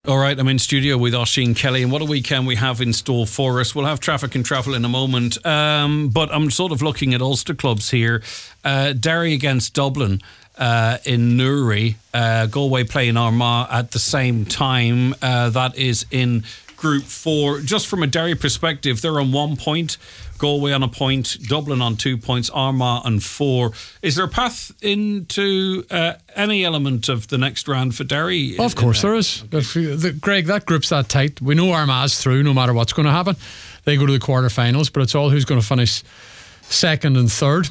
All right, I'm in studio with Oisín Kelly, and what a weekend we have in store for us. We'll have traffic and travel in a moment, but I'm sort of looking at Ulster clubs here. Derry against Dublin in Newry, Galway playing Armagh at the same time. That is in Group 4. Just from a Derry perspective, they're on 1 point, Galway on a point, Dublin on 2 points, Armagh on 4. Is there a path into any element of the next round for Derry? Of course there is. Okay. Greg, that group's that tight. We know Armagh's through no matter what's going to happen. They go to the quarterfinals, but it's all who's going to finish second and third.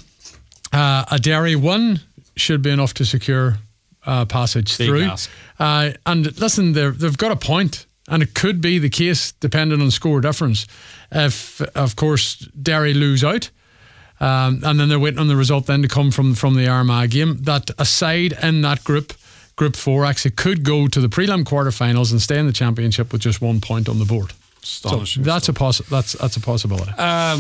A Derry win should be enough to secure passage through. And listen, they've got a point. And it could be the case, depending on score difference, if, of course, Derry lose out, and then they're waiting on the result then to come from the Armagh game, that a side in that Group 4, actually could go to the prelim quarterfinals and stay in the championship with just 1 point on the board. So that's a possibility.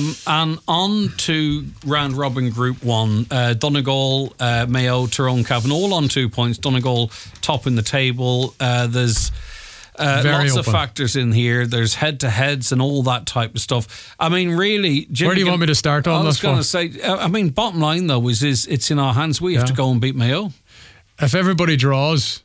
And on to round robin Group 1, Donegal, Mayo, Tyrone, Cavan, all on 2 points. Donegal top in the table. There's lots of factors in here. There's head-to-heads and all that type of stuff. I mean, really, Jim, where do you want me to start on this one? I was going to say, I mean, bottom line though is it's in our hands. We have to go and beat Mayo. If everybody draws,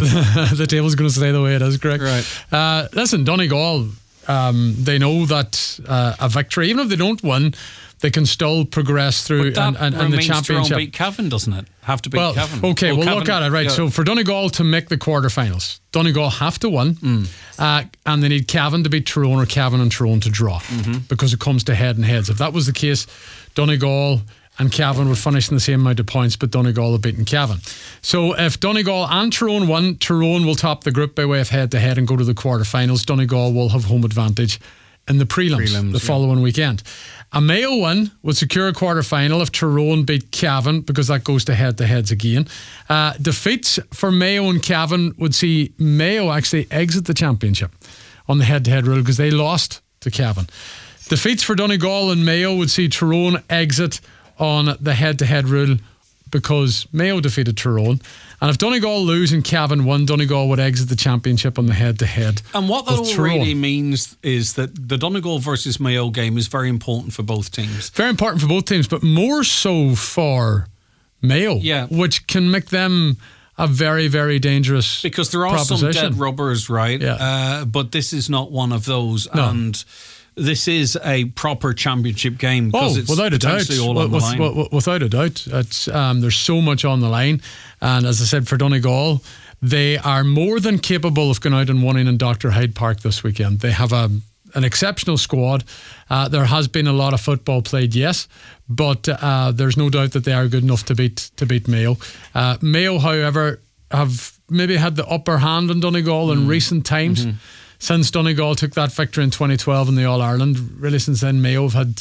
the table's going to stay the way it is, Greg. Right. Listen, Donegal, they know that a victory, even if they don't win, they can still progress through and the championship. Beat Cavan, doesn't it? Have to beat Cavan. Okay, we'll look at it, right. Yeah. So for Donegal to make the quarterfinals, Donegal have to win, and they need Cavan to beat Tyrone, or Cavan and Tyrone to draw, because it comes to head and heads. If that was the case, Donegal and Cavan would finish in the same amount of points, but Donegal have beaten Cavan. So if Donegal and Tyrone win, Tyrone will top the group by way of head to head and go to the quarterfinals. Donegal will have home advantage in the prelims the following weekend. A Mayo win would secure a quarter-final if Tyrone beat Cavan, because that goes to head-to-heads again. Defeats for Mayo and Cavan would see Mayo actually exit the championship on the head-to-head rule, because they lost to Cavan. Defeats for Donegal and Mayo would see Tyrone exit on the head-to-head rule, because Mayo defeated Tyrone. And if Donegal lose and Cavan won, Donegal would exit the championship on the head-to-head. And what that all really means is that the Donegal versus Mayo game is very important for both teams. Very important for both teams, but more so for Mayo, which can make them a very, very dangerous because there are some dead rubbers, right? Yeah. But this is not one of those. No. And this is a proper championship game because it's without a doubt, all on the line. Without a doubt, it's there's so much on the line, and as I said, for Donegal, they are more than capable of going out and winning in Dr. Hyde Park this weekend. They have an exceptional squad. There has been a lot of football played, yes, but there's no doubt that they are good enough to beat Mayo. Mayo, however, have maybe had the upper hand on Donegal in recent times. Since Donegal took that victory in 2012 in the All-Ireland, really since then Mayo have had...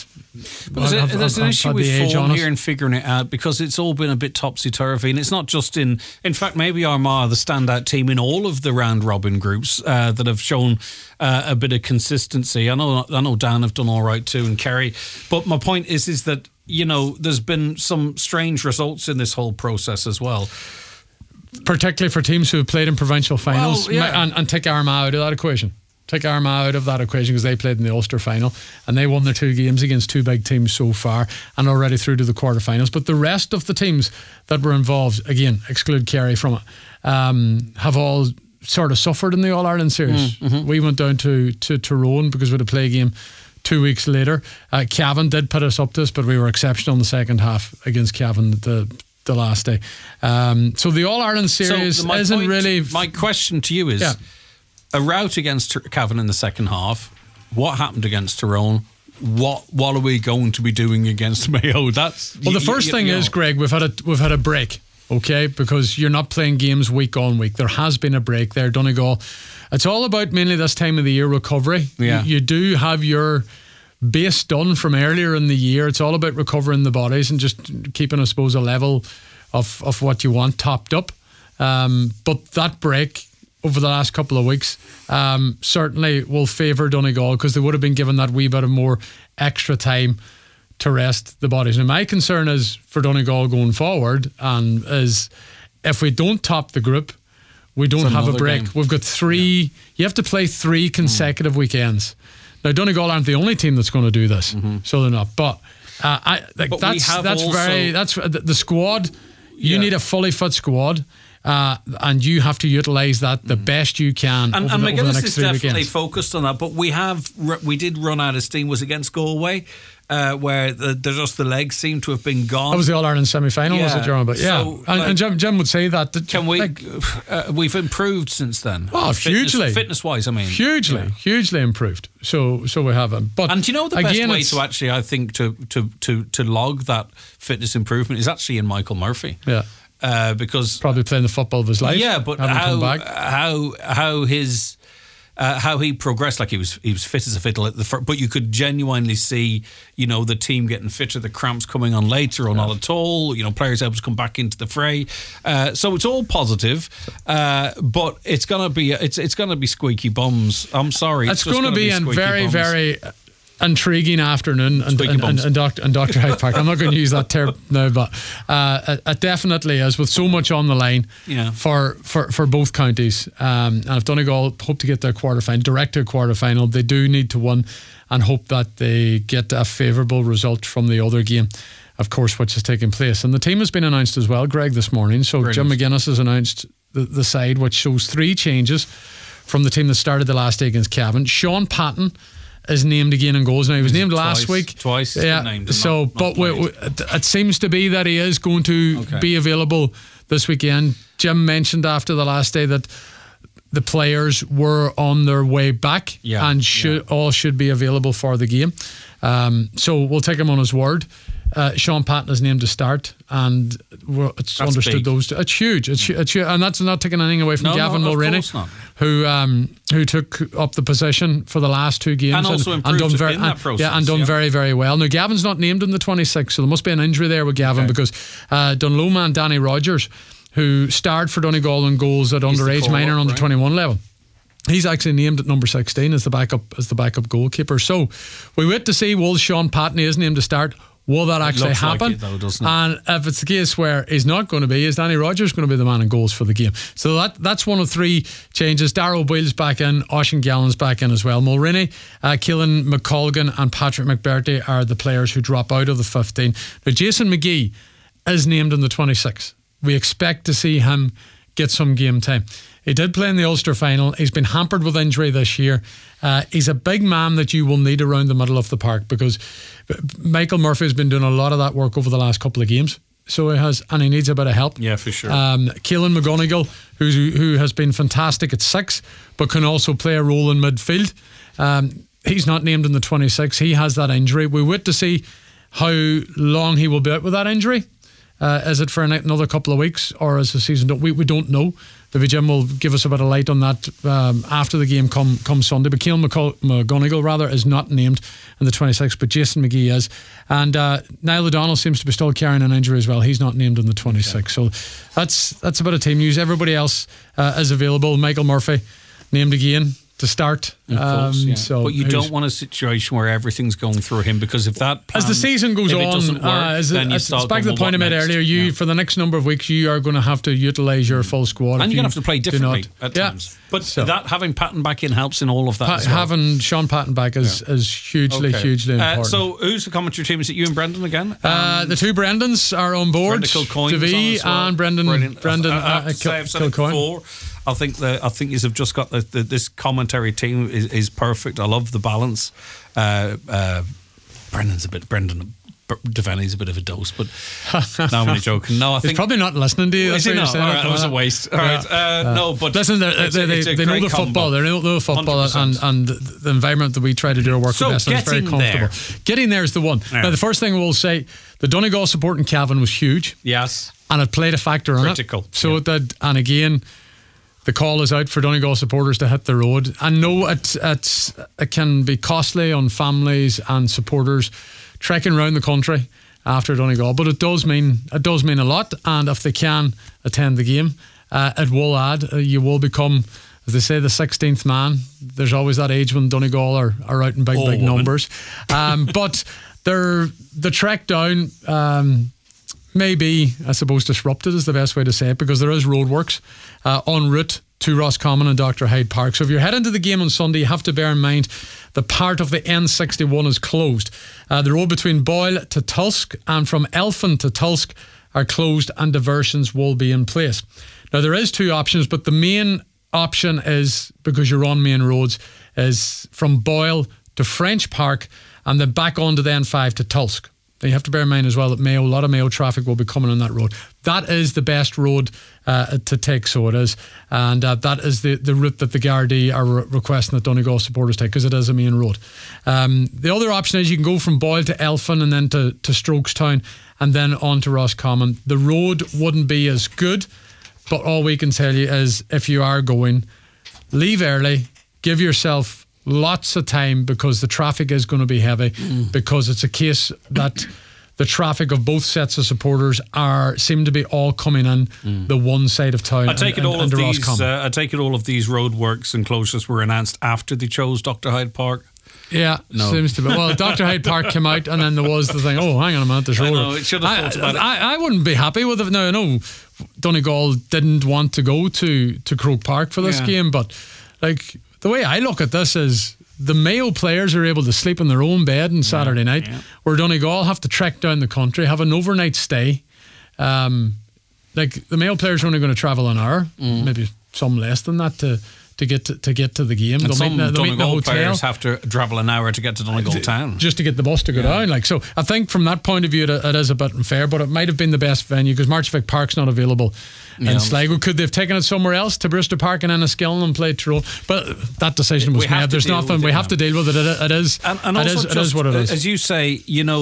There's an issue with form here and figuring it out, because it's all been a bit topsy-turvy, and it's not just in fact, maybe Armagh are the standout team in all of the round-robin groups that have shown a bit of consistency. I know Dan have done all right too, and Kerry, but my point is that, you know, there's been some strange results in this whole process as well. Particularly for teams who have played in provincial finals, and take Armagh out of that equation. Take Armagh out of that equation, because they played in the Ulster final and they won their 2 games against 2 big teams so far and already through to the quarterfinals. But the rest of the teams that were involved, again, exclude Kerry from it, have all sort of suffered in the All-Ireland series. We went down to Tyrone because we had a play game 2 weeks later. Cavan did put us up to us, but we were exceptional in the second half against Cavan the last day. So the All-Ireland series isn't really... My question to you is, a rout against Cavan in the second half, what happened against Tyrone? What are we going to be doing against Mayo? The first thing is, Greg, we've had a break, okay? Because you're not playing games week on week. There has been a break there, Donegal. It's all about mainly this time of the year recovery. Yeah. You do have your base done from earlier in the year. It's all about recovering the bodies and just keeping, I suppose, a level of what you want topped up. But that break over the last couple of weeks certainly will favour Donegal, because they would have been given that wee bit of more extra time to rest the bodies. Now, my concern is for Donegal going forward, and is if we don't top the group, We don't have a break. Game. We've got 3. Yeah. You have to play 3 consecutive weekends. Now, Donegal aren't the only team that's going to do this, so they're not. But that's the squad. You need a fully fit squad. And you have to utilise that the best you can and over the next 3 is definitely weekends. focused on that, but we did run out of steam. Was against Galway, where the legs seem to have been gone. That was the All-Ireland semi-final, was it, John? But so, and Jim would say that. We've improved since then? Oh, hugely. Fitness-wise, I mean. Hugely improved. So we haven't. But and do you know the best way to actually, I think, to log that fitness improvement is actually in Michael Murphy. Yeah. Because probably playing the football of his life. Yeah, but how he progressed, like he was fit as a fiddle but you could genuinely see, the team getting fitter, the cramps coming on later or not at all. Players able to come back into the fray. So it's all positive, but it's gonna be squeaky bums. I'm sorry, it's going to be a very very intriguing afternoon and Dr. Hyde Park. I'm not going to use that term now, but it definitely is, with so much on the line for both counties. And if Donegal hope to get their direct to a quarterfinal, they do need to win and hope that they get a favourable result from the other game, of course, which is taking place. And the team has been announced as well, Greg, this morning. So brilliant. Jim McGuinness has announced the side, which shows 3 changes from the team that started the last day against Cavan. Sean Patton is named again in goals. Now, he was named last week. Twice. Yeah. Named so, it seems to be that he is going to be available this weekend. Jim mentioned after the last day that the players were on their way back and should be available for the game. So we'll take him on his word. Sean Patton is named to start, and it's understood big. It's huge. It's huge, and that's not taking anything away from Gavin Mulroney, who took up the position for the last 2 games and also improved in that process. And done very, very well. Now, Gavin's not named in the 26, so there must be an injury there with Gavin because Dunloe man Danny Rogers, who starred for Donegal in goals at underage minor and under 21 level. He's actually named at number 16 as the backup goalkeeper. So we wait to see, will Sean Patton is named to start? Will that actually happen? Like it though, doesn't it? And if it's the case where he's not going to be, is Danny Rogers going to be the man in goals for the game? So that's one of 3 changes. Darrell Boyle's back in, Oisín Gallen's back in as well. Mulroney, Keelan McColgan and Patrick McBurty are the players who drop out of the 15. Now, Jason McGee is named in the 26. We expect to see him get some game time. He did play in the Ulster final. He's been hampered with injury this year. He's a big man that you will need around the middle of the park, because Michael Murphy has been doing a lot of that work over the last couple of games. So he has, and he needs a bit of help. Yeah, for sure. Keelan McGonigal, who has been fantastic at 6, but can also play a role in midfield. He's not named in the 26. He has that injury. We wait to see how long he will be out with that injury. Is it for another couple of weeks, or is the season done? We don't know. The Jim will give us a bit of light on that after the game come Sunday. But Keelan McGonigal is not named in the 26, but Jason McGee is. And Niall O'Donnell seems to be still carrying an injury as well. He's not named in the 26. Okay. So that's a bit of team news. Everybody else is available. Michael Murphy named again to start. Of course, but you don't want a situation where everything's going through him, because if that plan, as the season goes on, then it's back to the point I made earlier. For the next number of weeks, you are going to have to utilise your full squad, and you're going to have to play differently at times. But that having Patton back in helps in all of that. Having Sean Patton back is hugely important. So who's the commentary team? Is it you and Brendan again? The 2 Brendans are on board. Davy and Brendan Kilcoyne. I think you have just got this commentary team is perfect. I love the balance. Brendan Devaney's a bit of a dose, but no, I'm only joking. No, I think he's probably not listening to you. That's what you're saying. All right, that was a waste. All right, no, but listen, they know the football. They know the football, and the environment that we try to do our work with best is very comfortable. Getting there is the one. Yeah. Now, the first thing we'll say, the Donegal support in Cavan was huge. Yes, and it played a factor in it. So that, and again, the call is out for Donegal supporters to hit the road. I know it can be costly on families and supporters trekking around the country after Donegal, but it does mean a lot. And if they can attend the game, it will add. You will become, as they say, the 16th man. There's always that age when Donegal are out in big numbers. But the trek down may be, I suppose, disrupted is the best way to say it, because there is roadworks en route to Roscommon and Dr. Hyde Park. So if you're heading to the game on Sunday, you have to bear in mind the part of the N61 is closed. The road between Boyle to Tulsk and from Elphin to Tulsk are closed, and diversions will be in place. Now, there is 2 options, but the main option is, because you're on main roads, is from Boyle to French Park and then back onto the N5 to Tulsk. Now, you have to bear in mind as well that a lot of Mayo traffic will be coming on that road. That is the best road to take, so it is. And that is the route that the Gardaí are requesting that Donegal supporters take, because it is a main road. The other option is you can go from Boyle to Elphin and then to Strokestown and then on to Roscommon. The road wouldn't be as good, but all we can tell you is if you are going, leave early, give yourself lots of time, because the traffic is going to be heavy, because it's a case that the traffic of both sets of supporters seem to be all coming in the one side of town. I take it all of these roadworks and closures were announced after they chose Dr. Hyde Park. Yeah, no. Seems to be. Well, Dr. Hyde Park came out, and then there was the thing, oh, hang on a minute, there's road. I know, it should have thought about it. I wouldn't be happy with it. Now, I know Donegal didn't want to go to Croke Park for this game, but like, the way I look at this is the Mayo players are able to sleep in their own bed on Saturday night, where Donegal have to trek down the country, have an overnight stay. Like, the Mayo players are only going to travel an hour, maybe some less than that, to get to the game. And some Donegal players have to travel an hour to get to Donegal town, just to get the bus to go down. Like, so I think from that point of view, it is a bit unfair, but it might have been the best venue, because Marchvick Park's not available in Sligo. Could they have taken it somewhere else, to Brewster Park and Enniskillen, and played Tyrone? But that decision was made. There's nothing. We have to deal with it. It is what it is. As you say,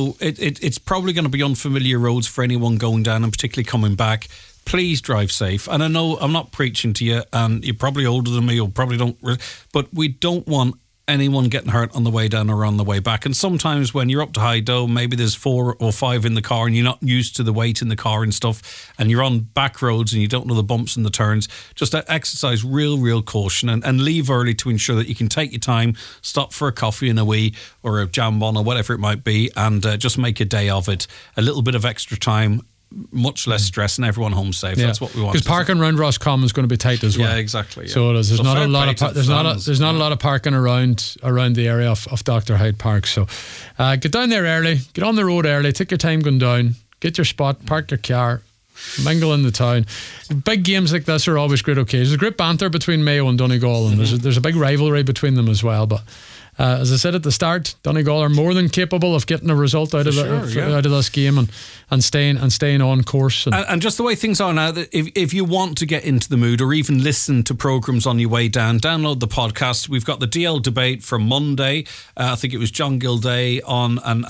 it's probably going to be unfamiliar roads for anyone going down, and particularly coming back. Please drive safe. And I know I'm not preaching to you, and you're probably older than me, or probably don't, but we don't want anyone getting hurt on the way down or on the way back. And sometimes when you're up to High Dome, maybe there's 4 or 5 in the car and you're not used to the weight in the car and stuff, and you're on back roads and you don't know the bumps and the turns. Just exercise real caution, and leave early to ensure that you can take your time, stop for a coffee and a wee, or a jambon, or whatever it might be, and just make a day of it. A little bit of extra time, much less stress, and everyone home safe. That's what we want. Because parking around Roscommon is going to be tight as well. Yeah, exactly. Yeah. So it is. There's not a lot of there's not a lot of parking around the area of Dr. Hyde Park. So get down there early, get on the road early, take your time going down, get your spot, park your car, mingle in the town. Big games like this are always great occasions. There's great banter between Mayo and Donegal, and there's a big rivalry between them as well. But as I said at the start, Donegal are more than capable of getting a result out of this game and staying on course. And just the way things are now, that if you want to get into the mood, or even listen to programmes on your way down, download the podcast. We've got the DL debate from Monday. I think it was John Gilday on, and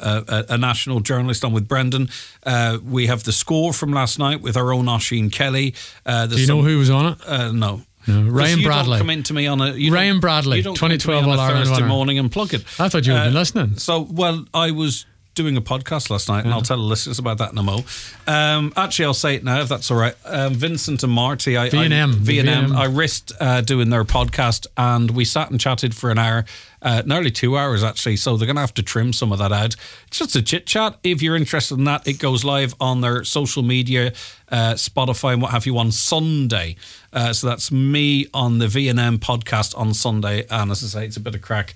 a national journalist on with Brendan. We have the score from last night with our own Oisín Kelly. Do you know who was on it? No. No, Ryan Bradley. Don't come into me on Ryan Bradley, 2012 All-Ireland Thursday morning and plug it. I thought you had been listening. I was doing a podcast last night, and I'll tell the listeners about that in a mo. Actually, I'll say it now, if that's all right. Vincent and Marty, V&M, I risked doing their podcast, and we sat and chatted for an hour, nearly 2 hours actually, so they're going to have to trim some of that out. It's just a chit chat. If you're interested in that, it goes live on their social media, Spotify and what have you, on Sunday. So that's me on the V&M podcast on Sunday, and as I say, it's a bit of crack.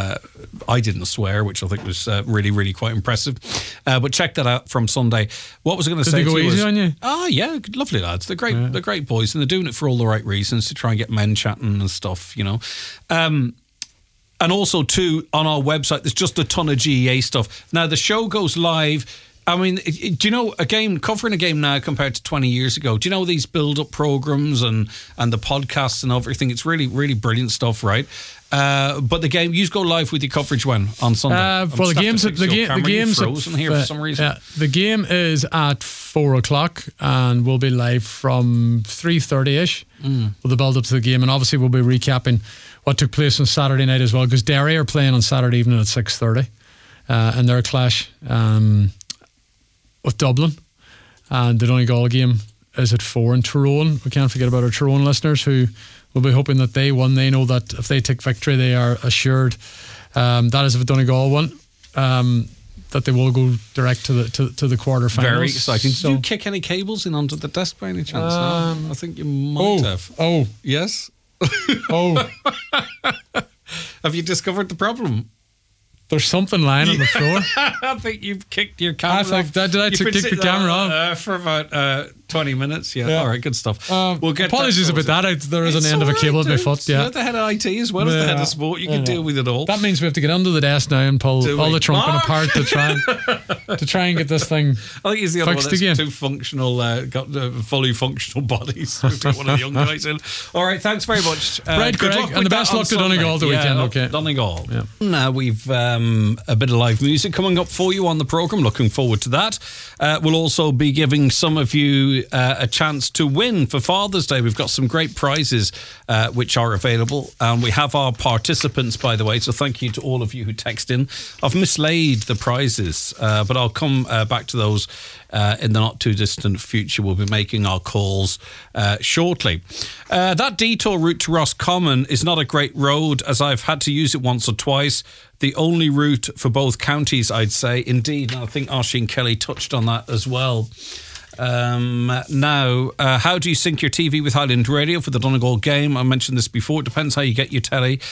I didn't swear, which I think was really quite impressive. But check that out from Sunday. What was I going to say? Did they go easy on you? Oh yeah, lovely lads. They're great. Yeah. They're great boys, and they're doing it for all the right reasons, to try and get men chatting and stuff, And also too, on our website, there's just a ton of GEA stuff. Now the show goes live. I mean, do you know, covering a game now compared to 20 years ago, do you know these build-up programs and the podcasts and everything? It's really brilliant stuff, right? But the game, you go live with your coverage when? On Sunday? The game's frozen here for some reason. The game is at 4 o'clock and we'll be live from 3:30ish with the build-up to the game. And obviously we'll be recapping what took place on Saturday night as well, because Derry are playing on Saturday evening at 6:30 in their clash with Dublin, and the Donegal game is at 4 in Tyrone. We can't forget about our Tyrone listeners, who will be hoping that they won. They know that if they take victory, they are assured. That is if Donegal won. that they will go direct to the quarterfinals. Very exciting. Did you kick any cables in onto the desk by any chance? No? I think you might have. Oh. Yes? Oh. Have you discovered the problem? There's something lying on the floor. I think you've kicked your camera off. Did I kick the camera off? For about 20 minutes. Yeah. All right, good stuff. We'll get apologies about that. There is an end of a cable at my foot. Yeah. You're the head of IT as well as the head of sport. You can deal with it all. That means we have to get under the desk now and pull all the trunking apart to try and get this thing I think he's the other one that's again. too functional, got fully functional bodies. We've got one of the young guys in. All right, thanks very much. Right, Greg, and the best luck to Donegal the weekend. Okay, Donegal. Yeah. Now we've a bit of live music coming up for you on the programme. Looking forward to that. We'll also be giving some of you a chance to win for Father's Day. We've got some great prizes which are available, and we have our participants, by the way, so thank you to all of you who text in. I've mislaid the prizes, but I'll come back to those in the not too distant future. We'll be making our calls shortly. That detour route to Roscommon is not a great road, as I've had to use it once or twice. The only route for both counties, I'd say. Indeed, and I think Oisín Kelly touched on that as well. Now, how do you sync your TV with Highland Radio for the Donegal game? I mentioned this before. It depends how you get your telly.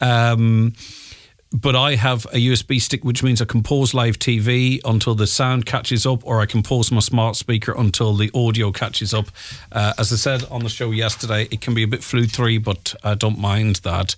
But I have a USB stick, which means I can pause live TV until the sound catches up, or I can pause my smart speaker until the audio catches up. As I said on the show yesterday, it can be a bit flutery, but I don't mind that.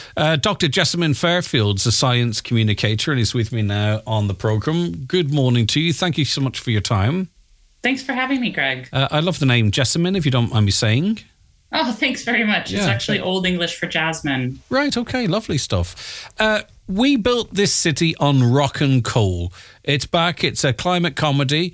Dr. Jessamine Fairfield's a science communicator and is with me now on the programme. Good morning to you. Thank you so much for your time. Thanks for having me, Greg. I love the name Jessamine, if you don't mind me saying. Oh, thanks very much. It's actually Old English for Jasmine. Right, okay, lovely stuff. We built this city on rock and coal. It's back. It's a climate comedy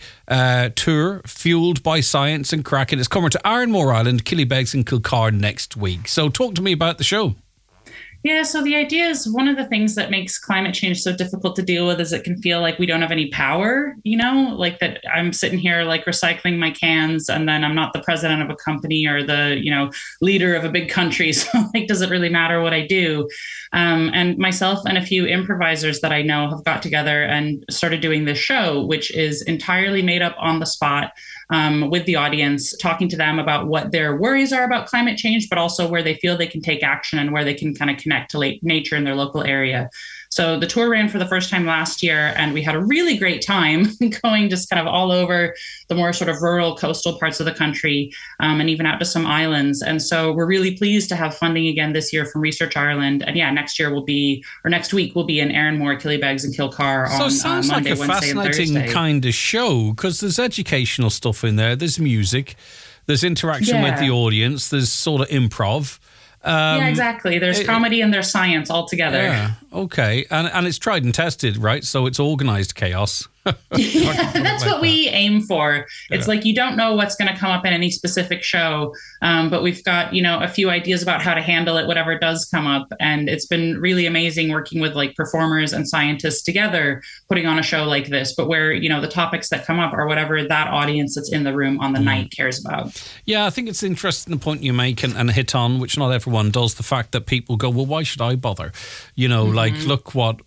tour fueled by science and crack. And it's coming to Ironmore Island, Killybegs and Kilcar next week. So talk to me about the show. Yeah, so the idea is one of the things that makes climate change so difficult to deal with is it can feel like we don't have any power, like that I'm sitting here like recycling my cans and then I'm not the president of a company or the, leader of a big country. So like, does it really matter what I do? And myself and a few improvisers that I know have got together and started doing this show, which is entirely made up on the spot with the audience, talking to them about what their worries are about climate change, but also where they feel they can take action and where they can kind of connect to nature in their local area. So the tour ran for the first time last year, and we had a really great time going just kind of all over the more sort of rural coastal parts of the country and even out to some islands. And so we're really pleased to have funding again this year from Research Ireland. And next week we'll be in Ironmore, Killybegs and Kilcar on Monday, Wednesday and Thursday. So it sounds like a fascinating kind of show, because there's educational stuff in there, there's music, there's interaction with the audience, there's sort of improv. Yeah, exactly. There's comedy and there's science all together. Yeah, okay. And it's tried and tested, right? So it's organised chaos. That's what we aim for. It's like you don't know what's going to come up in any specific show, but we've got, a few ideas about how to handle it, whatever does come up. And it's been really amazing working with like performers and scientists together, putting on a show like this, but where, the topics that come up are whatever that audience that's in the room on the night cares about. Yeah, I think it's interesting the point you make and hit on, which not everyone does, the fact that people go, well, why should I bother? Like, look what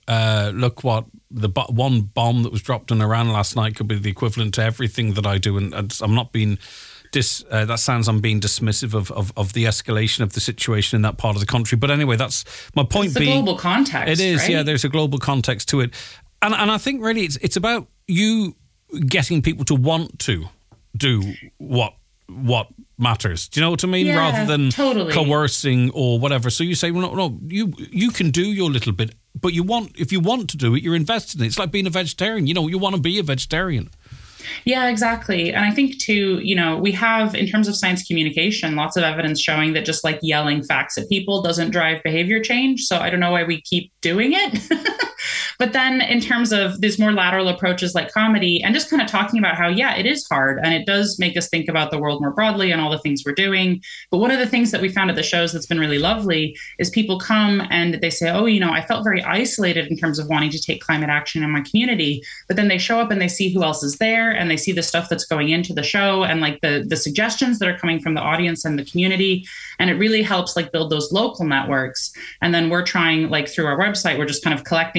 the one bomb that was dropped in Iran last night could be the equivalent to everything that I do. And I'm not being that sounds I'm being dismissive of the escalation of the situation in that part of the country. But anyway, that's my point. It's a global context. It is, right? yeah. There's a global context to it, and I think really it's about you getting people to want to do what matters. Do you know what I mean? Yeah, rather than totally coercing or whatever. So you say, well, no, you can do your little bit, but if you want to do it, you're invested in it. It's like being a vegetarian. You want to be a vegetarian. Yeah, exactly. And I think too, we have, in terms of science communication, lots of evidence showing that just like yelling facts at people doesn't drive behavior change. So I don't know why we keep doing it. But then in terms of these more lateral approaches like comedy and just kind of talking about how, it is hard and it does make us think about the world more broadly and all the things we're doing. But one of the things that we found at the shows that's been really lovely is people come and they say, oh, I felt very isolated in terms of wanting to take climate action in my community. But then they show up and they see who else is there and they see the stuff that's going into the show and like the suggestions that are coming from the audience and the community. And it really helps like build those local networks. And then we're trying like through our website, we're just kind of collecting some of that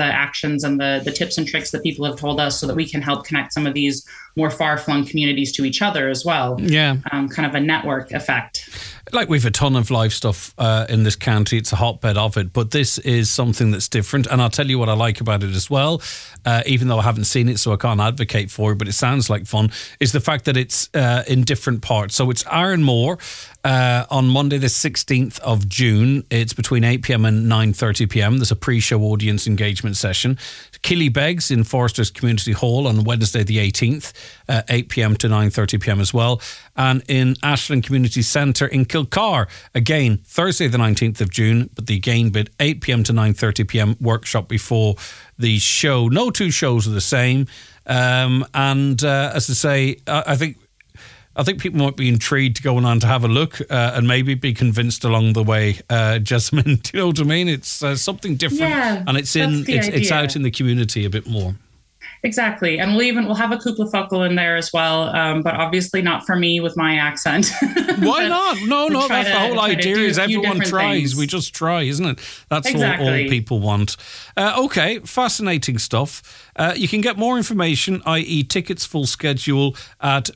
actions and the tips and tricks that people have told us so that we can help connect some of these more far-flung communities to each other as well. Yeah. Kind of a network effect. Like, we've a ton of live stuff in this county. It's a hotbed of it, but this is something that's different. And I'll tell you what I like about it as well, even though I haven't seen it, so I can't advocate for it, but it sounds like fun, is the fact that it's in different parts. So it's Ironmore on Monday the 16th of June. It's between 8 p.m. and 9:30 p.m. There's a pre-show audience engagement session. Killybegs in Foresters Community Hall on Wednesday the 18th, 8 p.m. to 9:30 p.m. as well. And in Ashland Community Centre in Kilcar, again, Thursday the 19th of June, but the again bit, 8 p.m. to 9:30 p.m. workshop before the show. No two shows are the same. And as I say, I think people might be intrigued to go on to have a look and maybe be convinced along the way. Jessamine, do you know what I mean? It's something different, and it's out in the community a bit more. Exactly. And we'll have a Kukla Focal in there as well, but obviously not for me with my accent. Why not? No, that's the whole idea, is everyone tries. Things. We just try, isn't it? That's exactly all people want. Okay, fascinating stuff. You can get more information, i.e. tickets, full schedule, at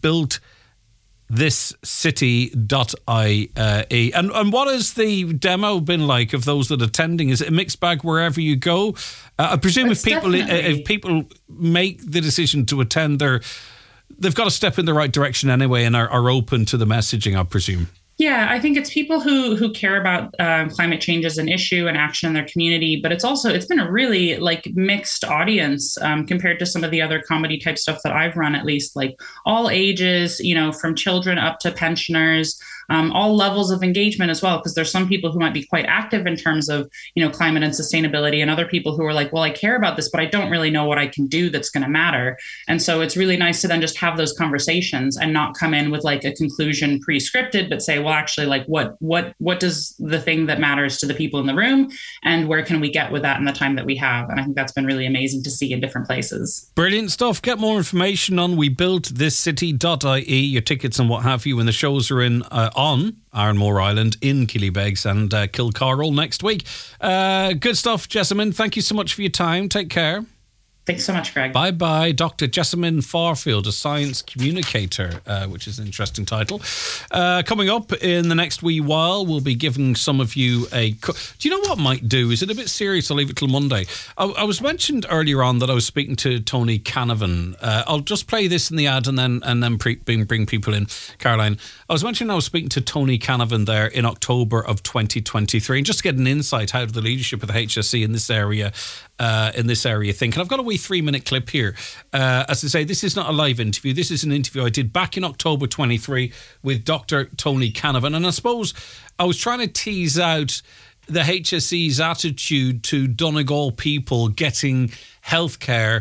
webuiltthiscity.ie. And what has the demo been like of those that are attending? Is it a mixed bag wherever you go? I presume if people make the decision to attend, they've got to step in the right direction anyway and are open to the messaging, I presume. Yeah, I think it's people who care about climate change as an issue and action in their community, but it's been a really mixed audience compared to some of the other comedy type stuff that I've run, at least, like all ages, from children up to pensioners, all levels of engagement as well, because there's some people who might be quite active in terms of, climate and sustainability, and other people who are like, well, I care about this, but I don't really know what I can do that's going to matter. And so it's really nice to then just have those conversations and not come in with a conclusion pre-scripted, but say, well, actually, what does the thing that matters to the people in the room, and where can we get with that in the time that we have? And I think that's been really amazing to see in different places. Brilliant stuff. Get more information on webuiltthiscity.ie, your tickets and what have you, when the shows are on Ironmore Island, in Killybegs and Kilcar all next week. Good stuff, Jessamine. Thank you so much for your time. Take care. Thanks so much, Greg. Bye-bye. Dr. Jessamine Farfield, a science communicator, which is an interesting title. Coming up in the next wee while, we'll be giving some of you a... Do you know what I might do? Is it a bit serious? I'll leave it till Monday. I was mentioned earlier on that I was speaking to Tony Canavan. I'll just play this in the ad and then bring people in. Caroline, I was mentioning I was speaking to Tony Canavan there in October of 2023, and just to get an insight how the leadership of the HSE in this area think. And I've got a wee 3-minute clip here. As I say, this is not a live interview. This is an interview I did back in October 23 with Dr. Tony Canavan. And I suppose I was trying to tease out the HSE's attitude to Donegal people getting healthcare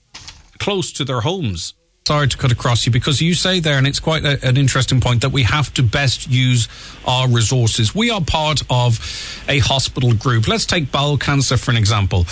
close to their homes. Sorry to cut across you, because you say there, and it's quite an interesting point, that we have to best use our resources. We are part of a hospital group. Let's take bowel cancer for an example.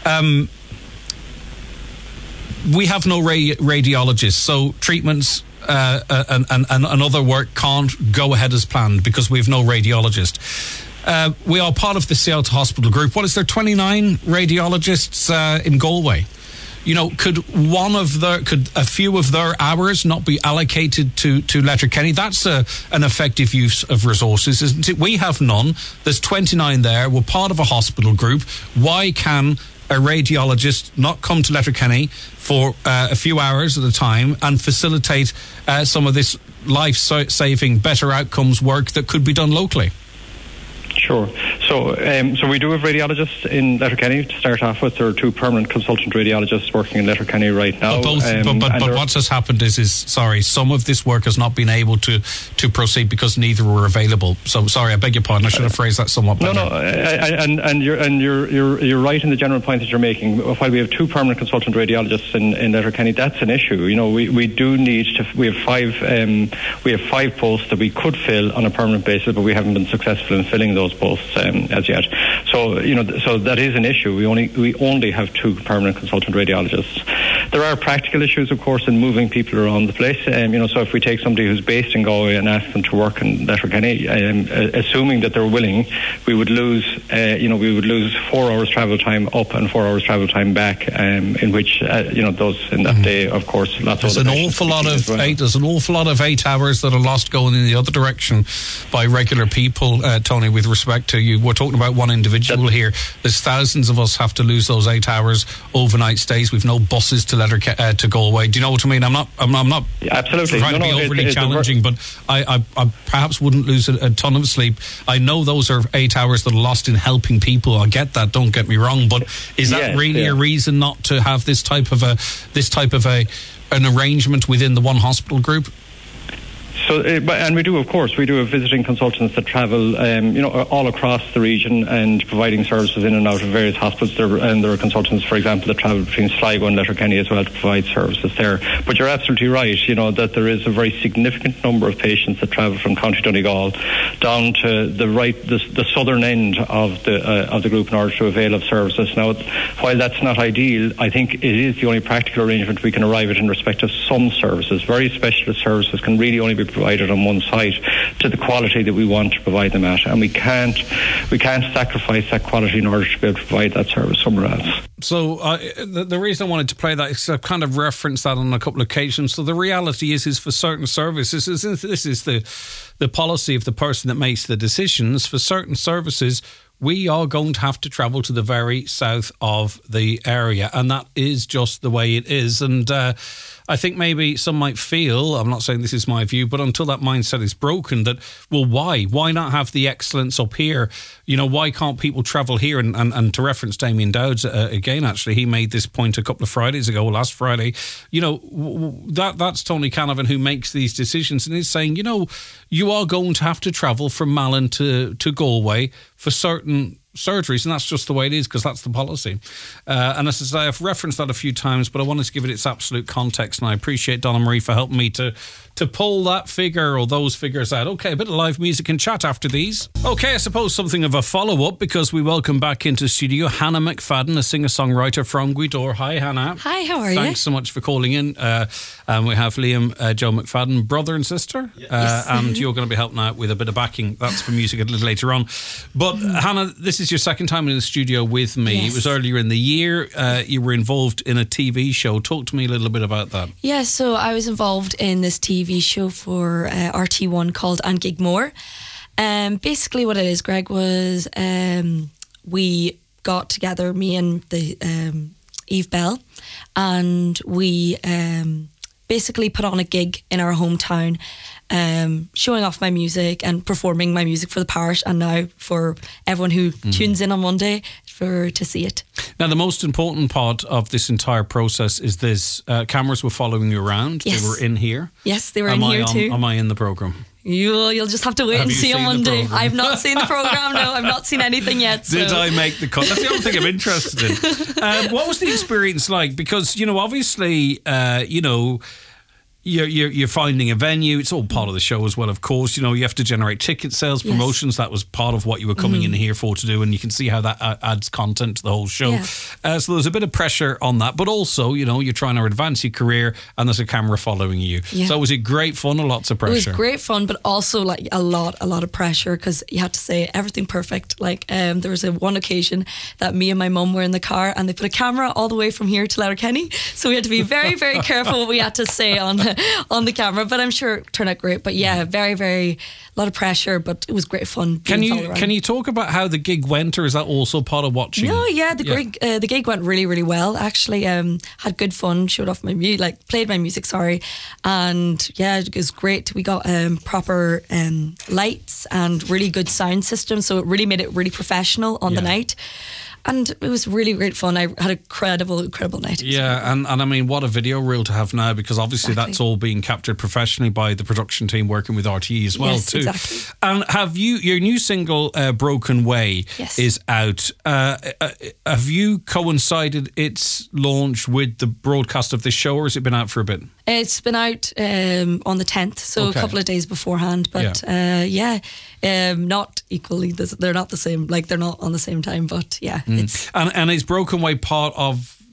We have no radiologists, so treatments and other work can't go ahead as planned because we have no radiologist. We are part of the Seattle Hospital Group. What is there, 29 radiologists in Galway? Could a few of their hours not be allocated to Letterkenny? That's an effective use of resources, isn't it? We have none. There's 29 there. We're part of a hospital group. Why can a radiologist not come to Letterkenny for a few hours at a time and facilitate some of this life-saving, better outcomes work that could be done locally? Sure. So we do have radiologists in Letterkenny. To start off with, there are 2 permanent consultant radiologists working in Letterkenny right now. But what has happened is some of this work has not been able to proceed because neither were available. So sorry, I beg your pardon. I should have phrased that somewhat better. And you're right in the general point that you're making. While we have 2 permanent consultant radiologists in Letterkenny, that's an issue. We do need to. We have 5 posts that we could fill on a permanent basis, but we haven't been successful in filling those posts as yet. So that is an issue. We only have 2 permanent consultant radiologists. There are practical issues, of course, in moving people around the place. So if we take somebody who's based in Galway and ask them to work in Letterkenny, assuming that they're willing, we would lose 4 hours travel time up and 4 hours travel time back, in which those in that day, of course, there's an awful lot of 8 hours that are lost going in the other direction by regular people. Tony, with respect to you, we're talking about one individual here. There's thousands of us have to lose those 8 hours overnight stays. We've no buses to Galway. Do you know what I mean? I'm not absolutely trying to be overly challenging, but I perhaps wouldn't lose a ton of sleep. I know those are 8 hours that are lost in helping people. I get that. Don't get me wrong, but is that really a reason not to have this type of an arrangement within the one hospital group? So, and we do have visiting consultants that travel, all across the region and providing services in and out of various hospitals. There are consultants, for example, that travel between Sligo and Letterkenny as well to provide services there. But you're absolutely right, that there is a very significant number of patients that travel from County Donegal down to the southern end of the group in order to avail of services. Now, while that's not ideal, I think it is the only practical arrangement we can arrive at in respect of some services. Very specialist services can really only be provided on one site to the quality that we want to provide them at, and we can't sacrifice that quality in order to be able to provide that service somewhere else. So the reason I wanted to play that is I've kind of referenced that on a couple of occasions. So the reality is for certain services, this is the policy of the person that makes the decisions. For certain services, we are going to have to travel to the very south of the area, and that is just the way it is. And I think maybe some might feel, I'm not saying this is my view, but until that mindset is broken, that, well, why? Why not have the excellence up here? Why can't people travel here? And to reference Damien Dowds again, actually, he made this point a couple of Fridays ago, last Friday. That's Tony Canavan who makes these decisions, and he's saying, you are going to have to travel from Malin to Galway for certain surgeries, and that's just the way it is because that's the policy. And as I say, I've referenced that a few times, but I wanted to give it its absolute context, and I appreciate Donna Marie for helping me to pull that figure or those figures out. Okay, a bit of live music and chat after these. Okay, I suppose something of a follow-up because we welcome back into studio Hannah McFadden, a singer-songwriter from Gweedore. Hi, Hannah. Hi, how are you? Thanks so much for calling in. And we have Liam, Joe McFadden, brother and sister. Yes. And you're going to be helping out with a bit of backing. That's for music a little later on. But Hannah, this is your second time in the studio with me. Yes. It was earlier in the year. You were involved in a TV show. Talk to me a little bit about that. Yeah, so I was involved in this TV show for RT1 called And Gig More. Basically what it is, Greg, was we got together, me and the Eve Bell, and we basically put on a gig in our hometown, showing off my music and performing my music for the parish, and now for everyone who tunes in on Monday to see it. Now, the most important part of this entire process is this. Cameras were following you around. Yes. They were in here. Yes, they were in here too. Am I in the programme? You'll just have to wait and see on Monday. I've not seen the programme, no. I've not seen anything yet. So. Did I make the cut? That's the only thing I'm interested in. What was the experience like? Because, obviously, You're finding a venue. It's all part of the show as well, of course. You have to generate ticket sales, promotions. Yes. That was part of what you were coming in here for to do, and you can see how that adds content to the whole show. Yeah. So there's a bit of pressure on that, but also, you're trying to advance your career, and there's a camera following you. Yeah. So was it great fun or lots of pressure? It was great fun, but also like a lot of pressure because you had to say everything perfect. Like there was one occasion that me and my mum were in the car, and they put a camera all the way from here to Letterkenny, so we had to be very, very careful what we had to say on the camera, but I'm sure it turned out great. But yeah, very, very lot of pressure, but it was great fun. Can you talk about how the gig went, or is that also part of watching? No, yeah, the gig went really, really well. Actually, had good fun. Showed off my music, played my music. And yeah, it was great. We got proper lights and really good sound system, so it really made it really professional on the night. And it was really great fun. I had a incredible night. Yeah, and I mean, what a video reel to have now, because obviously that's all being captured professionally by the production team working with RTE as well, too. Exactly. And have your new single, Broken Way, is out. Have you coincided its launch with the broadcast of this show, or has it been out for a bit? It's been out on the 10th, so a couple of days beforehand. But not equally. They're not the same. Like, they're not on the same time. But yeah, it's and is Broken Way part of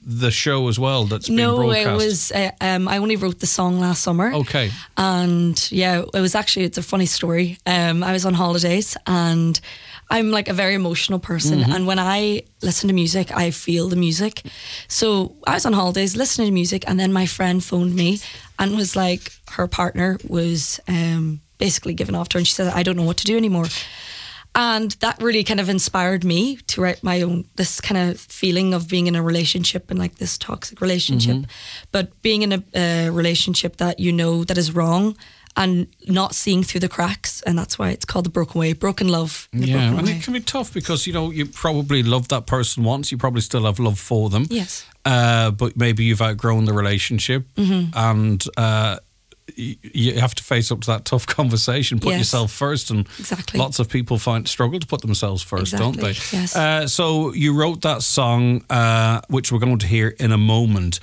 the show as well that's been broadcast? No, it was, I only wrote the song last summer. Okay. And yeah, it's a funny story. I was on holidays and I'm like a very emotional person. And when I listen to music, I feel the music. So I was on holidays listening to music, and then my friend phoned me and was like, her partner was basically given off to her, and she said, I don't know what to do anymore. And that really kind of inspired me to write my own, this kind of feeling of being in a relationship and like this toxic relationship, but being in a relationship that you know that is wrong and not seeing through the cracks. And that's why it's called The Broken Way, broken love. Yeah, and it can be tough because, you know, you probably loved that person once, you probably still have love for them. Yes. But maybe you've outgrown the relationship and you have to face up to that tough conversation, put yourself first, and lots of people struggle to put themselves first, don't they? Yes. So you wrote that song, which we're going to hear in a moment.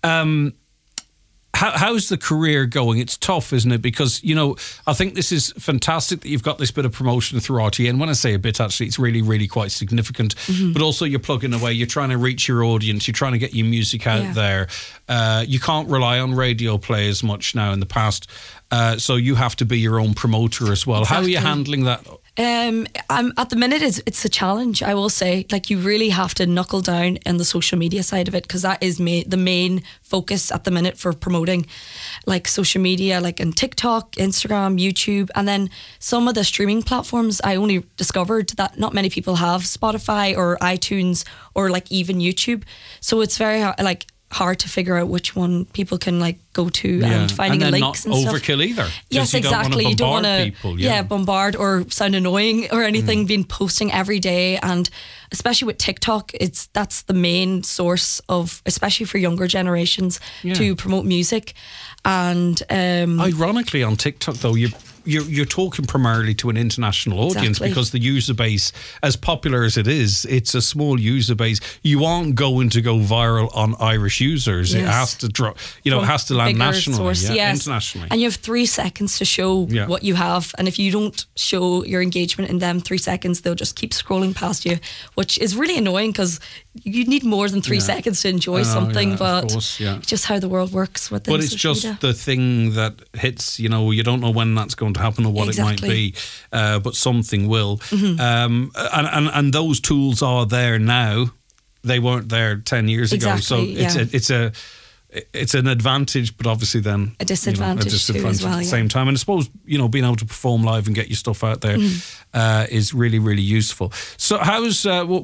How's the career going? It's tough, isn't it? Because, you know, I think this is fantastic that you've got this bit of promotion through RTÉ. And when I say a bit, actually, it's really, really quite significant. But also you're plugging away. You're trying to reach your audience. You're trying to get your music out there. You can't rely on radio play as much now in the past. So you have to be your own promoter as well. How are you handling that? I'm at the minute it's a challenge, I will say. Like, you really have to knuckle down in the social media side of it, because that is the main focus at the minute for promoting, like social media, like in TikTok, Instagram, YouTube, and then some of the streaming platforms. I only discovered that not many people have Spotify or iTunes or like even YouTube, so it's very hard to figure out which one people can like go to and finding links and stuff. Overkill either. Yes, exactly. You don't want to people, bombard or sound annoying or anything. Being posting every day, and especially with TikTok, that's the main source of, especially for younger generations, to promote music. And ironically, on TikTok though, you're talking primarily to an international audience because the user base, as popular as it is, it's a small user base. You aren't going to go viral on Irish users. It has to drop, it has to land nationally, internationally. And you have 3 seconds to show what you have. And if you don't show your engagement in them 3 seconds, they'll just keep scrolling past you, which is really annoying because you need more than 3 seconds to enjoy something. But it's just how the world works with But it's just the thing that hits, you don't know when that's going to happen or what it might be, but something will. And those tools are there now. They weren't there 10 years ago. So it's an advantage, but obviously then a disadvantage, too, as well, at the same time. And I suppose, being able to perform live and get your stuff out there is really, really useful. So how's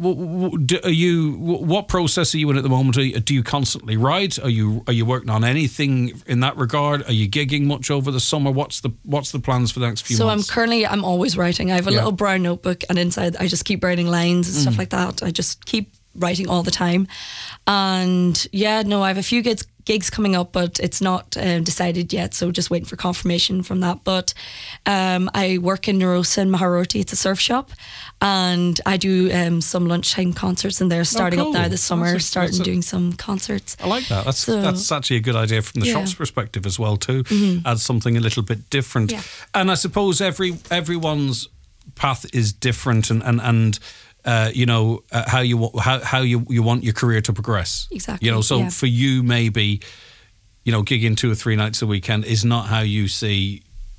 what process are you in at the moment? Do you constantly write? Are you working on anything in that regard? Are you gigging much over the summer? What's the plans for the next few months? So I'm always writing. I have a little brown notebook, and inside I just keep writing lines and stuff like that. I just keep writing all the time. And I have a few gigs coming up, but it's not decided yet, so just waiting for confirmation from that. But I work in Narosa in Maharoti. It's a surf shop, and I do some lunchtime concerts in there, starting up now this summer, doing some concerts. I like that. That's actually a good idea from the shop's perspective as well too. Add something a little bit different. And I suppose everyone's path is different, and how you want your career to progress. Exactly. So for you, maybe, gigging 2 or 3 nights a weekend is not how you see,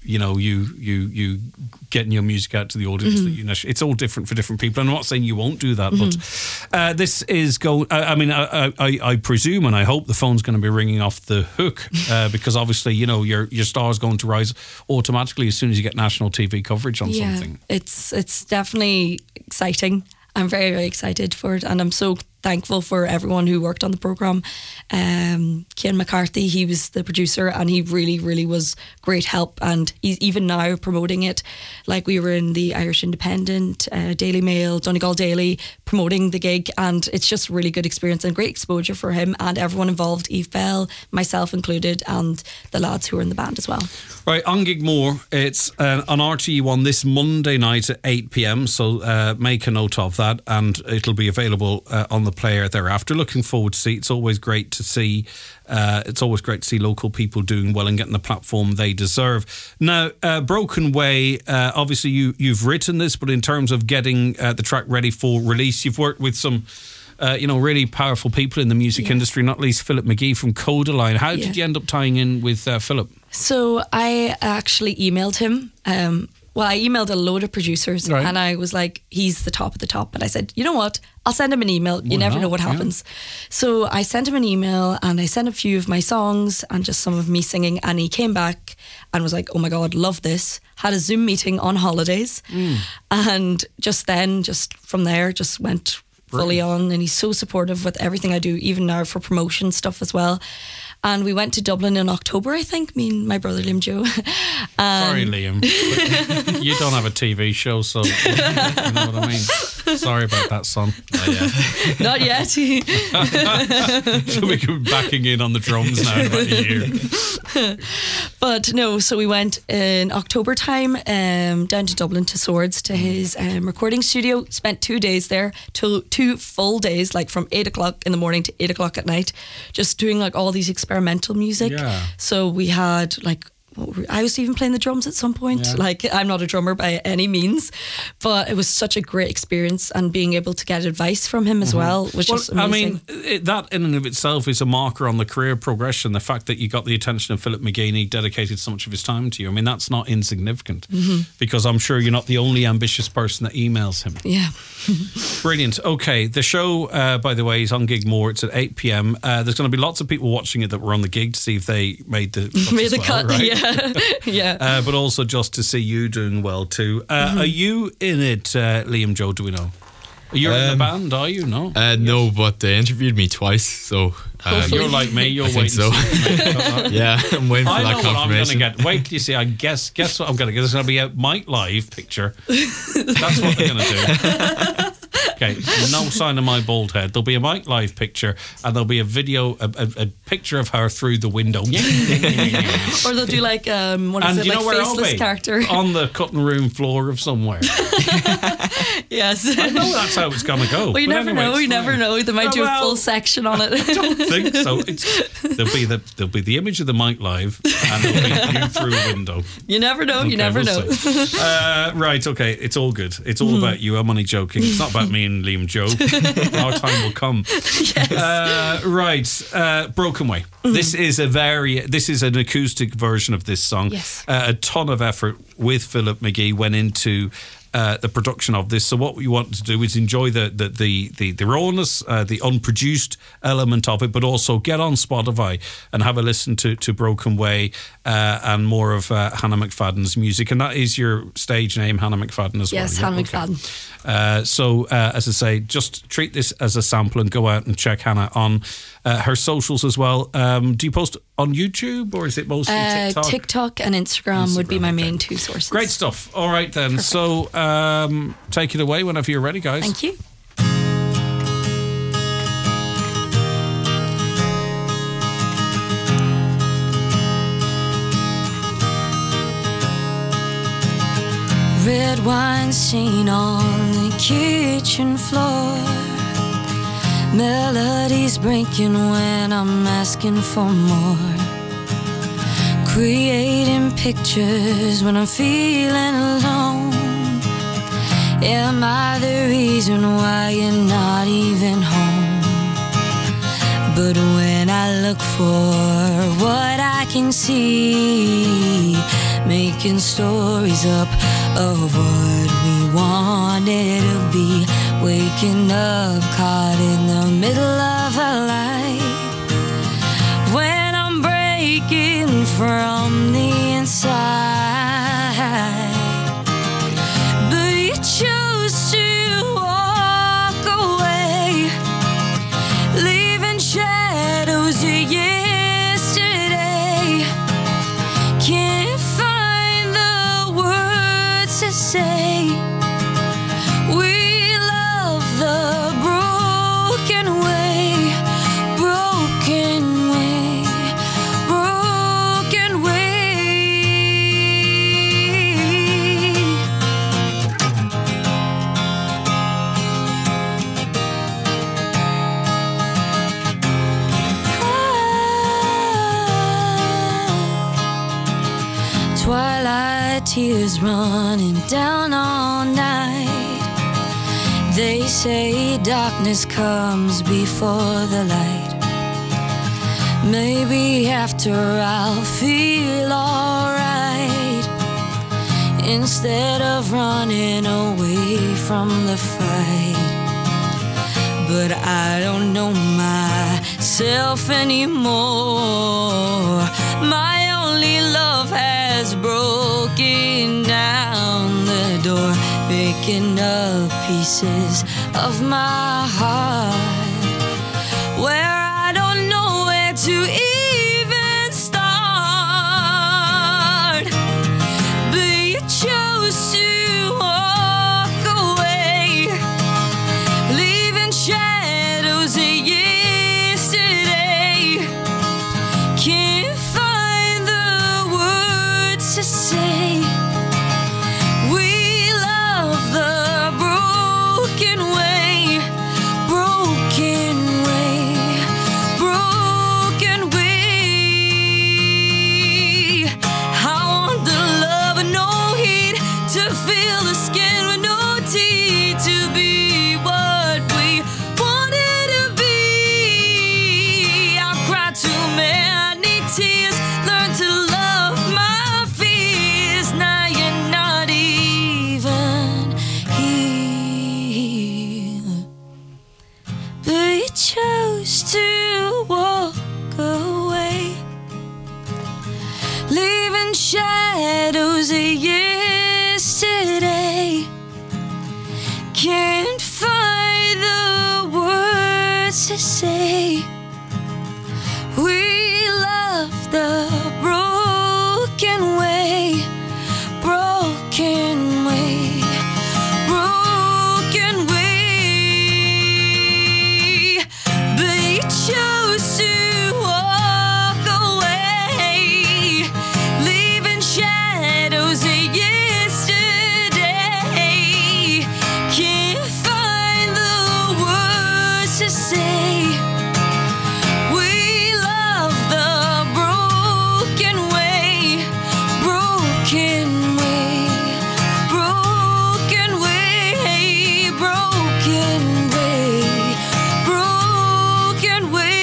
you getting your music out to the audience that it's all different for different people. And I'm not saying you won't do that, but this is going. I presume and I hope the phone's going to be ringing off the hook because obviously your star's going to rise automatically as soon as you get national TV coverage on something. It's definitely exciting. I'm very, very excited for it, and I'm so thankful for everyone who worked on the programme. Cian McCarthy, he was the producer, and he really, really was great help, and he's even now promoting it. Like, we were in the Irish Independent, Daily Mail, Donegal Daily, promoting the gig, and it's just a really good experience and great exposure for him and everyone involved, Eve Bell, myself included, and the lads who were in the band as well. Right, Angig Mór, it's on RTÉ1 this Monday night at 8 p.m, so make a note of that, and it'll be available on the player thereafter. Looking forward to see. It's always great to see. Local people doing well and getting the platform they deserve. Now, Broken Way. Obviously, you've written this, but in terms of getting the track ready for release, you've worked with some really powerful people in the music industry, not least Philip McGee from Codaline. How did you end up tying in with Philip? So I actually emailed him. I emailed a load of producers, and I was like, he's the top of the top. But I said, you know what? I'll send him an email. You never know what happens. So I sent him an email, and I sent a few of my songs and just some of me singing. And he came back and was like, oh my God, love this. Had a Zoom meeting on holidays. And just from there, just went fully on. And he's so supportive with everything I do, even now for promotion stuff as well. And we went to Dublin in October, I think, me and my brother Liam Joe. Sorry, Liam. You don't have a TV show, so you know what I mean. Sorry about that, son. Not yet. So we could be backing in on the drums now in about a year. But no, so we went in October time down to Dublin to Swords to his recording studio. Spent 2 days there, 2 full days, like from 8 o'clock in the morning to 8 o'clock at night, just doing like all these experimental music. So we had like, I was even playing the drums at some point. Like, I'm not a drummer by any means, but it was such a great experience, and being able to get advice from him as well was just amazing. I mean, that in and of itself is a marker on the career progression. The fact that you got the attention of Philip McGee and he dedicated so much of his time to you. I mean, that's not insignificant, because I'm sure you're not the only ambitious person that emails him. Yeah. Brilliant. Okay, the show, by the way, is on Gig More. It's at 8 p.m. There's going to be lots of people watching it that were on the gig to see if they made the cut, right? Yeah. Yeah. But also just to see you doing well too. Are you in it, Liam Joe? Do we know? You're in the band, are you? No. No, but they interviewed me twice, so you're like me. You're waiting. So. Yeah, I'm waiting for that confirmation. What I'm going to get. Wait till you see. I guess what I'm going to get. There's going to be a Mike Live picture. That's what they're going to do. Okay, no sign of my bald head. There'll be a Mike Live picture, and there'll be a video, a picture of her through the window. Or they'll do like faceless character on the cutting room floor of somewhere. Yes, I know that's how it's gonna go. Well, you never know. You never know. They might do a full section on it. I don't think so. There'll be the image of the Mike Live, and there'll be you through a window. You never know. Okay, you never know. Right. Okay. It's all good. It's all about you. I'm only joking. It's not about me and Liam Joe. Our time will come. Yes. Right. Broken Way. This is an acoustic version of this song. Yes. A ton of effort with Philip McGee went into the production of this. So what we want to do is enjoy the rawness, the unproduced element of it, but also get on Spotify and have a listen to Broken Way and more of Hannah McFadden's music. And that is your stage name, Hannah McFadden, as well. Yes, Hannah McFadden. So as I say, just treat this as a sample and go out and check Hannah on her socials as well. Do you post on YouTube, or is it mostly TikTok? TikTok and Instagram would be my main two sources. Great stuff. All right then. Perfect. So take it away whenever you're ready, guys. Thank you. Red wine stain on the kitchen floor. Melodies breaking when I'm asking for more. Creating pictures when I'm feeling alone. Am I the reason why you're not even home? But when I look for what I can see, making stories up of what we wanted to be, waking up caught in the middle of a life, when I'm breaking from the inside. But you chose to walk away, leaving shadows of yesterday. Can't find the words to say. We love the broken way, broken way, broken way. Twilight tears running down all night. They say darkness comes before the light. Maybe after I'll feel alright, instead of running away from the fight. But I don't know myself anymore. My only love has broken down the door, picking up pieces of my heart, where I don't know where to even start. But you chose to walk away, leaving shadows of yesterday. Can't find the words to say. We love the broken way, broken way, broken way. I want the love and no heat, to feel the skin with no teeth, to be what we wanted to be. I've cried too many tears, learned to love my fears. Now you're not even here, but you chose to walk away, leaving shadows of yesterday. Can't find the words to say. We love the broken way, broken way, broken way. But you chose to walk away, leaving shadows of yesterday. Can't find the words to say. We love the broken way, broken way, broken way, broken way, broken way.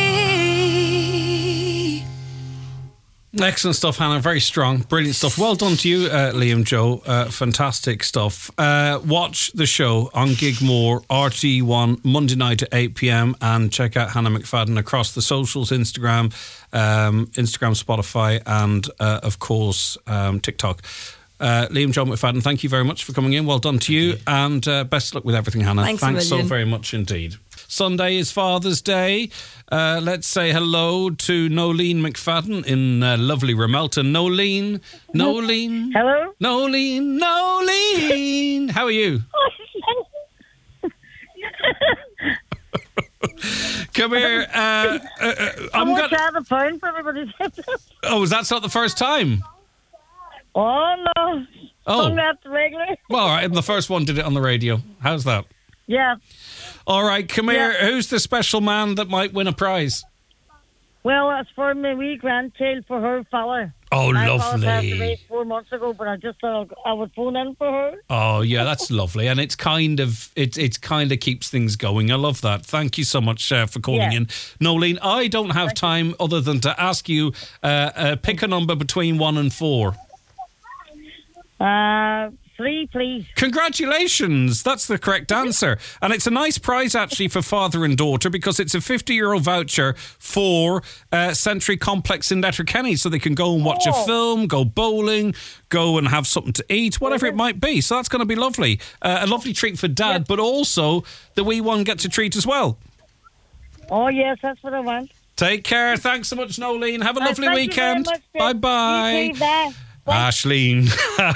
Excellent stuff, Hannah. Very strong. Brilliant stuff. Well done to you, Liam Joe. Fantastic stuff. Watch the show on Gigmore, RT1, Monday night at 8 p.m. and check out Hannah McFadden across the socials, Instagram, Spotify, and, of course, TikTok. Liam Joe McFadden, thank you very much for coming in. Well done to you. And best of luck with everything, Hannah. Thanks a so million. very much indeed. Sunday is Father's Day. Let's say hello to Nolene McFadden in lovely Ramelton. Nolene. Hello? Nolene. How are you? Come here. I'm going to try the phone for everybody. Oh, that's not the first time? Oh, no. Oh. That's regular. Well, all right. The first one did it on the radio. How's that? Yeah. All right, come here. Who's the special man that might win a prize? Well, it's for my wee grandchild, for her fella. Oh, My fella passed lovely. away 4 months ago, but I just thought I would phone in for her. Oh, yeah, that's lovely. And it's kind of keeps things going. I love that. Thank you so much for calling in. Nolene, I don't have time other than to ask you, pick a number between 1 and 4. 3, please. Congratulations. That's the correct answer. And it's a nice prize, actually, for father and daughter, because it's a €50 voucher for Century Complex in Letterkenny, so they can go and watch a film, go bowling, go and have something to eat, whatever it might be. So that's going to be lovely. A lovely treat for Dad, but also the wee one gets a treat as well. Oh, yes, that's what I want. Take care. Thanks so much, Nolene. Have a lovely thank weekend. You very much, Bye-bye. You too, bye. Ashleen. Hi,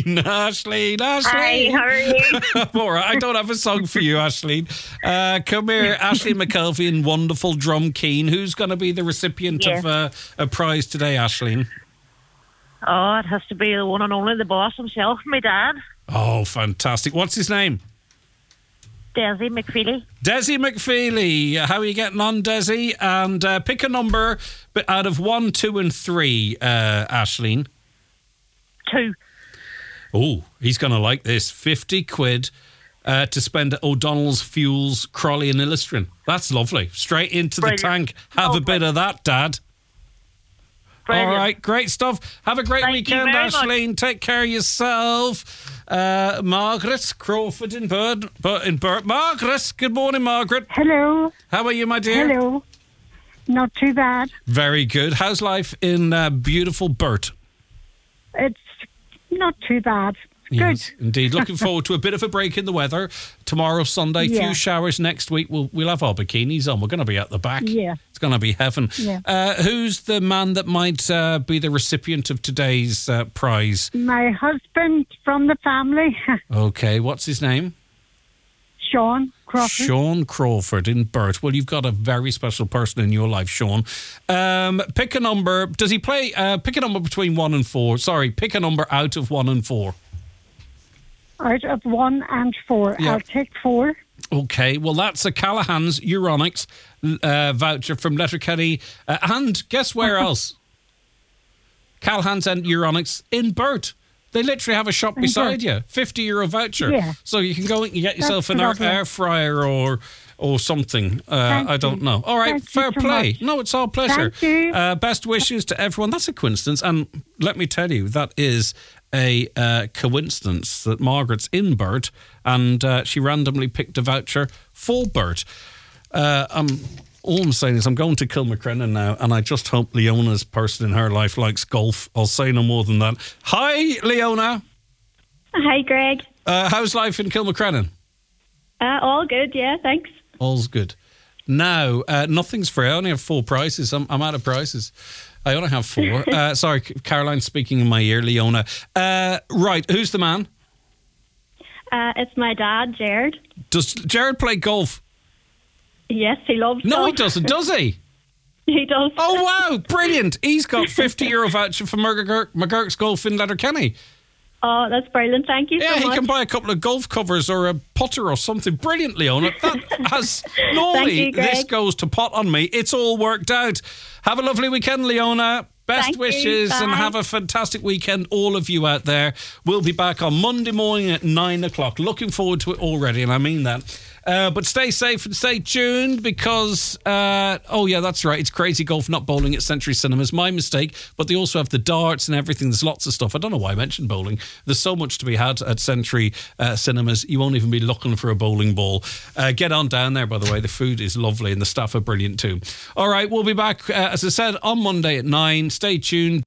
how are you? I'm all right. I don't have a song for you, Ashleen. Come here, Ashleen McKelvey in wonderful Drumkeen. Who's going to be the recipient of a prize today, Ashleen? Oh, it has to be the one and only, the boss himself, my dad. Oh, fantastic. What's his name? Desi McFeely. Desi McFeely. How are you getting on, Desi? And pick a number out of 1, 2 and 3, Ashleen. 2. Oh, he's going to like this. 50 quid to spend at O'Donnell's Fuels, Crawley and Illistrin. That's lovely. Straight into Brilliant. the tank. Have a bit of that, Dad. Brilliant. All right, great stuff. Have a great Thank you weekend, very much. Aisling. Take care of yourself. Margaret Crawford in Burt. Margaret, good morning, Margaret. Hello. How are you, my dear? Hello. Not too bad. Very good. How's life in beautiful Burt? It's not too bad. Yes, Good. indeed. Looking forward to a bit of a break in the weather. Tomorrow, Sunday, Yeah. few showers next week. We'll have our bikinis on. We're going to be at the back. Yeah. It's going to be heaven. Yeah. Who's the man that might be the recipient of today's prize? My husband from the family, Okay, what's his name? Sean Crawford. Sean Crawford in Burt. Well, you've got a very special person in your life, Sean. Pick a number. Does he play? Pick a number between 1 and 4. Sorry, pick a number out of 1 and 4. Out of 1 and 4. Yeah. I'll take 4. Okay, well, that's a Callahan's Euronics voucher from Letterkenny. And guess where else? Callahan's and Euronics in Burt. They literally have a shop beside you. €50 voucher. Yeah. So you can go and get yourself That's an lovely. air fryer or something. Thank I don't you. know. All right, Thank you fair so play. much. No, it's all pleasure. Thank you. Best wishes to everyone. That's a coincidence. And let me tell you, that is a coincidence that Margaret's in Burt and she randomly picked a voucher for Burt. All I'm saying is I'm going to Kilmacrennan now, and I just hope Leona's person in her life likes golf. I'll say no more than that. Hi, Leona. Hi, Greg. How's life in Kilmacrennan? All good, yeah, thanks. All's good. Now, nothing's free. I only have 4 prizes. I'm out of prizes. I only have 4. Sorry, Caroline's speaking in my ear, Leona. Right, who's the man? It's my dad, Jared. Does Jared play golf? Yes, he loves No, golf. he doesn't, does he? He does. Oh, wow, brilliant. He's got €50 voucher for McGurk's Golf in Letterkenny. Oh, that's brilliant. Thank you Yeah, so he much. can buy a couple of golf covers or a putter or something. Brilliant, Leona. That has... Normally, you, Greg. this goes to pot on me. It's all worked out. Have a lovely weekend, Leona. Best Thank you. wishes and Bye. have a fantastic weekend, all of you out there. We'll be back on Monday morning at 9 o'clock. Looking forward to it already, and I mean that. But stay safe and stay tuned because, oh yeah, that's right. It's Crazy Golf, not bowling at Century Cinemas. My mistake. But they also have the darts and everything. There's lots of stuff. I don't know why I mentioned bowling. There's so much to be had at Century Cinemas. You won't even be looking for a bowling ball. Get on down there, by the way. The food is lovely and the staff are brilliant too. All right, we'll be back, as I said, on Monday at 9. Stay tuned.